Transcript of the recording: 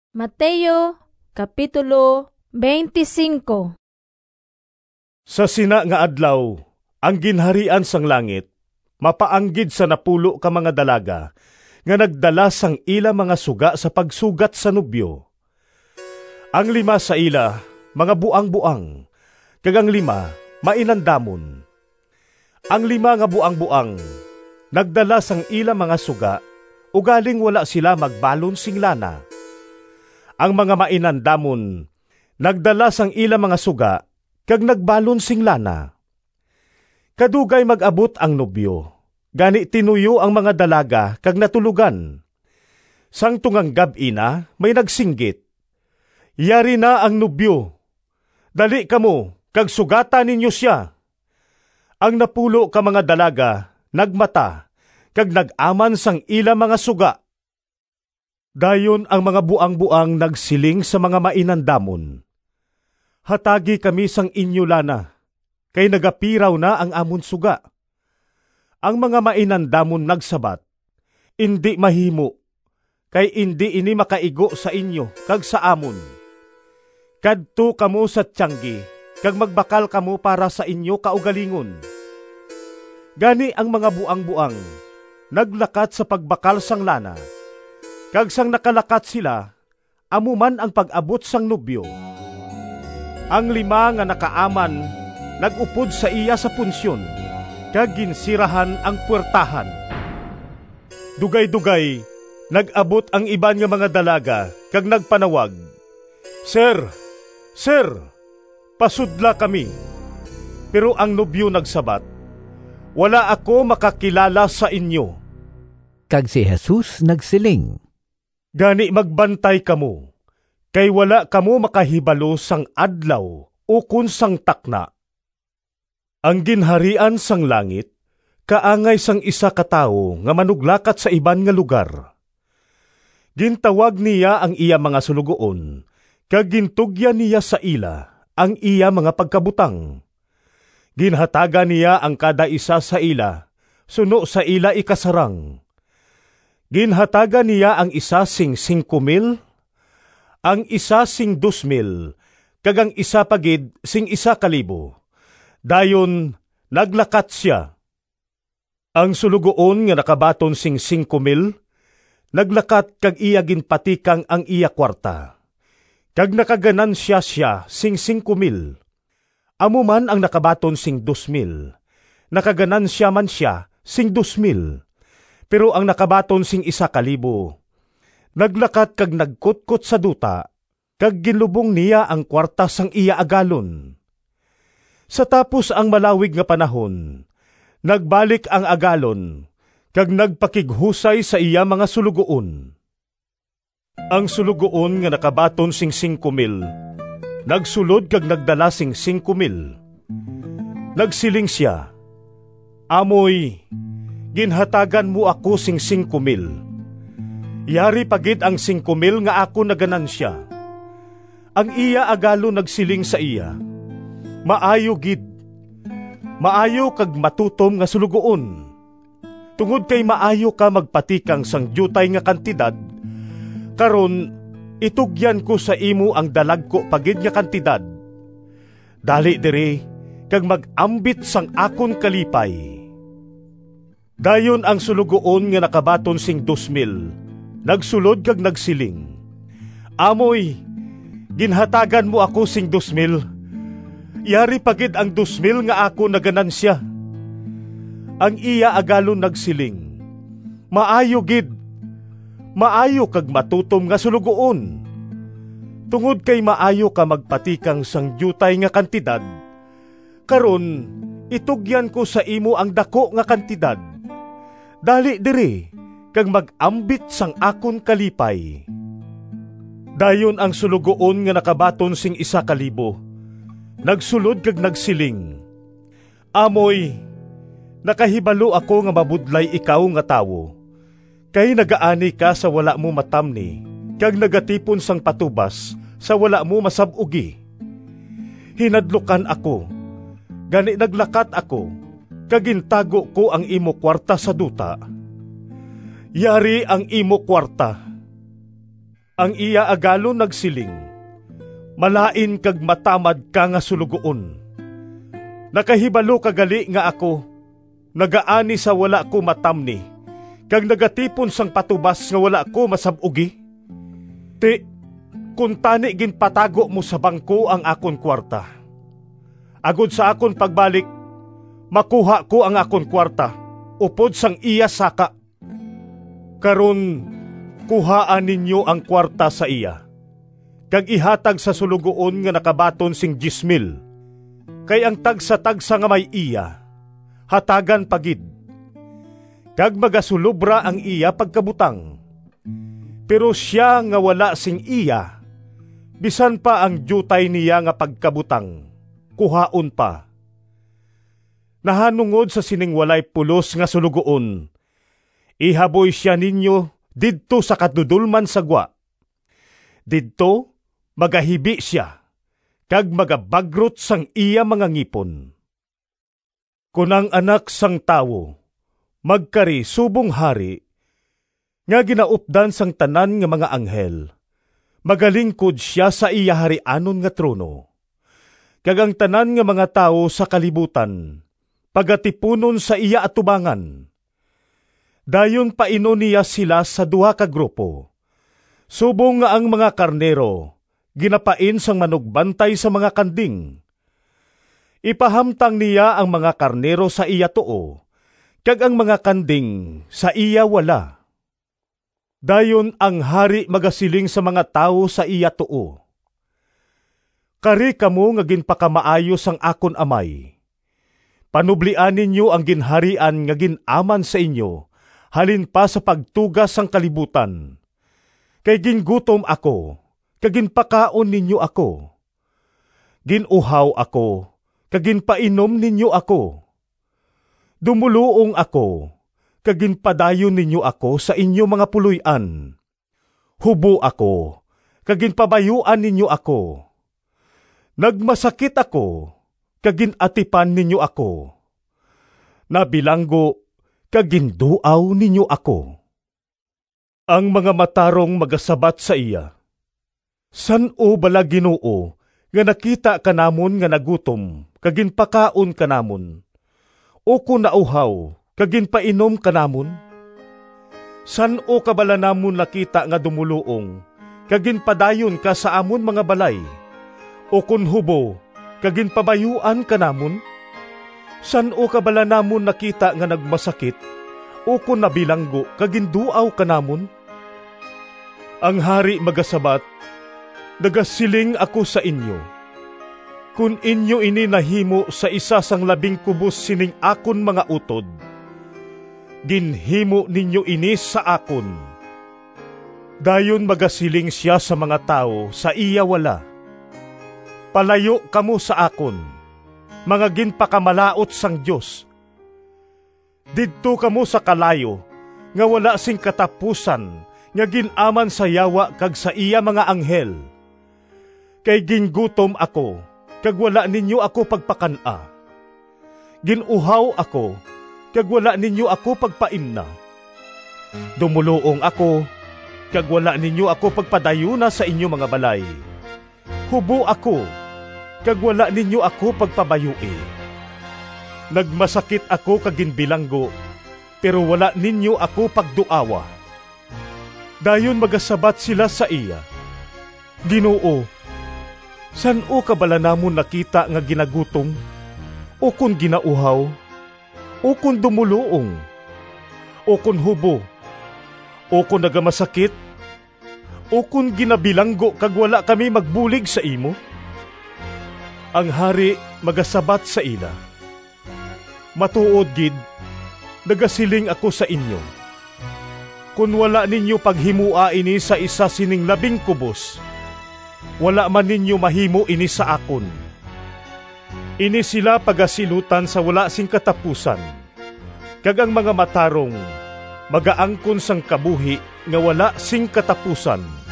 Mateo Kapitulo 25. Sa sina nga adlaw, ang ginharian sang langit, mapaanggid sa napulo ka mga dalaga, nga nagdala sang ila mga suga sa pagsugat sa nubyo. Ang 5 sa ila, mga buang-buang, kag ang 5, mainandamon. Ang 5 nga buang-buang, nagdala sang ila mga suga, ugaling wala sila magbalon sing lana. Ang mga mainandamon, nagdala sang ila mga suga, kag nagbalon sing lana. Kadugay mag-abot ang nobyo, gani tinuyo ang mga dalaga kag natulugan. Sang tungang gab-i na, may nagsinggit. Yari na ang nobyo. Dali kamo, kag sugata ninyo siya. Ang napulo ka mga dalaga, nagmata, kag nag-aman sang ila mga suga. Dayon ang mga buang-buang nagsiling sa mga mainandamon. Hatagi kami sang inyo lana, kay nagapiraw na ang amon suga. Ang mga mainandamon nagsabat, indi mahimo, kay indi ini makaigo sa inyo kag sa amon. Kadto kamo sa tiyanggi, kag magbakal kamo para sa inyo kaugalingon. Gani ang mga buang-buang, naglakat sa pagbakal sang lana. Kag sang nakalakat sila, amuman ang pag-abot sang nobyo. Ang 5 nga nakaaman, nag-upod sa iya sa punsyon, kag ginsirahan ang puwertahan. Dugay-dugay, nag-abot ang iban nga mga dalaga, kag nagpanawag, Sir! Sir! Pasudla kami! Pero ang nobyo nagsabat, wala ako makakilala sa inyo. Kag si Jesus nagsiling, Gani magbantay kamo, kay wala kamo makahibalo sang adlaw o kun sang takna. Ang ginharian sang langit, kaangay sang isa ka tawo nga manuglakat sa iban nga lugar. Gintawag niya ang iya mga sulugoon, kag gintugyan niya sa ila ang iya mga pagkabutang. Ginhataga niya ang kada isa sa ila, suno sa ila ikasarang. Ginhataga niya ang isa sing 5,000, ang isa sing 2,000, kag ang isa pagid sing 1,000. Dayon, naglakat siya. Ang sulugoon nga nakabaton sing 5,000, naglakat kag iya ginpatikang ang iya kwarta. Kag nakaganansya siya sing 5,000. Amuman ang nakabaton sing 2,000, nakaganansya man siya sing 2,000. Pero ang nakabaton sing 1,000, naglakat kag nagkutkot sa duta, kag ginlubong niya ang kwarta sang iya agalon. Sa tapos ang malawig nga panahon, nagbalik ang agalon, kag nagpakighusay sa iya mga sulugoon. Ang sulugoon nga nakabaton sing 5,000, nagsulod kag nagdala sing 5,000. Nagsiling siya, Amoy, ginhatagan mo ako sing 5,000. Yari pagid ang 5,000 nga ako naganansya. Ang iya agalo nagsiling sa iya, Maayo gid, maayo kag matutom nga sulugoon. Tungod kay maayo ka magpatikang sang jutay nga kantidad, karon itugyan ko sa imo ang dalagko pagid nga kantidad. Dali diri, kag mag-ambit sang akon kalipay. Dayon ang sulugoon nga nakabaton sing 2,000, nagsulod kag nagsiling, Amoy, ginhatagan mo ako sing 2,000. Yari pagid ang 2,000 nga ako naganansya. Ang iya agalon nagsiling, Maayo gid, maayo kag matutom nga sulugoon. Tungod kay maayo ka magpatikang sang jutay nga kantidad, karon itugyan ko sa imo ang dako nga kantidad. Dali diri, kag mag-ambit sang akon kalipay. Dayon ang sulugoon nga nakabaton sing 1,000, nagsulod kag nagsiling, Amoy, nakahibalo ako nga mabudlay ikaw nga tawo, kay nagaani ka sa wala mo matamni, kag nagatipon sang patubas sa wala mo masabugi. Hinadlukan ako, gani naglakat ako, kag gintago ko ang imo kwarta sa duta. Yari ang imo kwarta. Ang iya agalo nagsiling, malain kag matamad ka nga sulugoon. Nakahibalo kagali nga ako, nagaani sa wala ko matamni, kag nagatipon sang patubas nga wala ko masabugi. Ti, kung tani ginpatago mo sa bangko ang akon kwarta. Agod sa akon pagbalik, makuha ko ang akon kwarta, upod sang iya saka. Karon, kuhaan ninyo ang kwarta sa iya, kag ihatag sa sulugoon nga nakabaton sing 10,000, kay ang tagsa-tagsa nga may iya, hatagan pagid. Kag magasulubra ang iya pagkabutang. Pero siya nga wala sing iya, bisan pa ang jutay niya nga pagkabutang, kuhaon pa. Nahanungod sa sining walay pulos nga sulugoon, ihaboy siya ninyo didto sa kadudulman sagwa. Didto magahibi siya, kag magabagrot sang iya mga ngipon. Kunang anak sang tawo, magkari subong hari, nga ginaupdan sang tanan nga mga anghel, magalingkod siya sa iya harianon nga trono. Kag ang tanan nga mga tao sa kalibutan, pagatipunon sa iya atubangan. Dayon paino niya sila sa duha ka grupo. Subong nga ang mga karnero, ginapain sang manugbantay sa mga kanding. Ipahamtang niya ang mga karnero sa iya too, kag ang mga kanding sa iya wala. Dayon ang hari magasiling sa mga tao sa iya too, kari kamo nga ginpakamaayos ang akon amay. Panublian ninyo ang ginharian nga ginaman sa inyo, halin pa sa pagtugas sang kalibutan. Kay gingutom ako, kag ginpakaon ninyo ako. Ginuhaw ako, kag ginpainom ninyo ako. Dumuluong ako, kag ginpadayon ninyo ako sa inyo mga puloy-an. Hubo ako, kag ginpabayuan ninyo ako. Nagmasakit ako, kag ginatipan ninyo ako. Nabilanggo, kag ginduaw ninyo ako. Ang mga matarong magasabat sa iya, san-o bala Ginoo, nga nakita ka namon nga nagutom, kag ginpakaon ka namon? O kung nauhaw, kag ginpainom ka namon? San-o ka bala namon nakita nga dumuluong, kag ginpadayon ka sa amon mga balay? O kung hubo, kag ginpabayuan ka namon? San-o ka bala namon nakita nga nagmasakit, o kung nabilanggo, kag ginduaw ka namon? Ang hari magasabat, nagasiling ako sa inyo. Kung inyo ini nahimo sa isa sang 12 kubos sining akon mga utod, ginhimo ninyo ini sa akon. Dayon magasiling siya sa mga tao sa iya wala. Palayo kamo sa akon, mga ginpakamalaot sang Diyos. Didto kamo sa kalayo, nga wala sing katapusan, nga ginaman sa yawa kag sa iya mga anghel. Kay gingutom ako, kag wala ninyo ako pagpakana. Ginuhaw ako, kag wala ninyo ako pagpaimna. Dumuluong ako, kag wala ninyo ako pagpadayuna sa inyo mga balay. Hubo ako, kag wala ninyo ako pagpabayui. Nagmasakit ako kag ginbilanggo, pero wala ninyo ako pagduawa. Dayon magasabat sila sa iya, Ginoo, san-o ka bala namon nakita nga ginagutom, o kun ginauhaw, o kun dumuluong, o kun hubo, o kun nagamasakit, o kun ginabilanggo kag wala kami magbulig sa imo? Ang hari magasabat sa ila, matuod gid, nagasiling ako sa inyo. Kung wala ninyo paghimua ini sa isa sining 12 kubos, wala man ninyo mahimo ini sa akon. Ini sila pagasilutan sa wala sing katapusan, kag ang mga matarong magaangkon sang kabuhi nga wala sing katapusan.